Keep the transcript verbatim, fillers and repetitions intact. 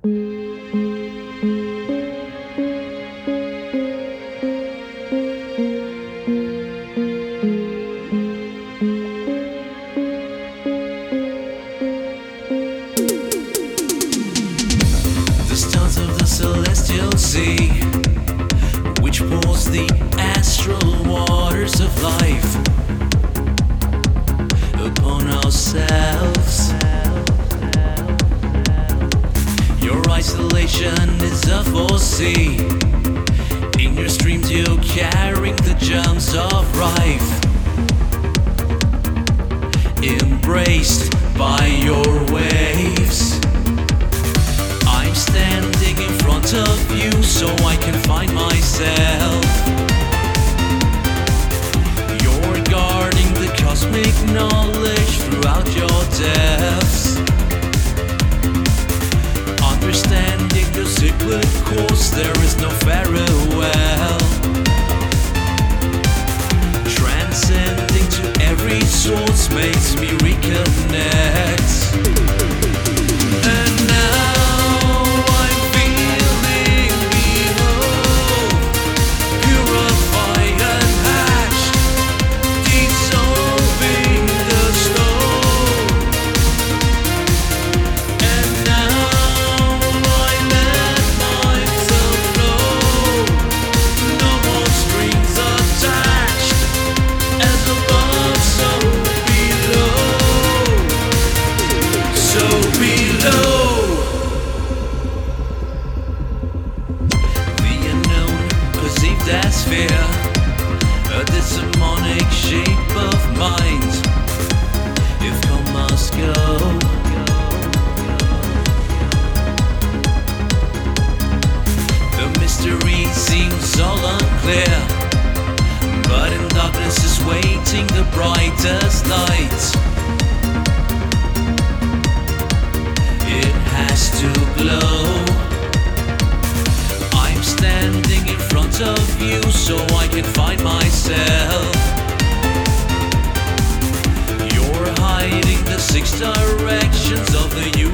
Celestial sea, which pours the astral waters of life upon ourselves. Your isolation is a foresee. In your streams you're carrying the germs of life, embraced by your waves. I'm standing in front of you so I can find myself. You're guarding the cosmic knowledge throughout your depths, understanding the cyclic course, there is no farewell. Transcending to every source makes me reconnect. And now as fear, a demonic shape of mind. If come must go, the mystery seems all unclear, but in darkness is waiting the brightest light. It has to glow. I'm standing in front of you so I can find myself. You're hiding the six directions of the universe.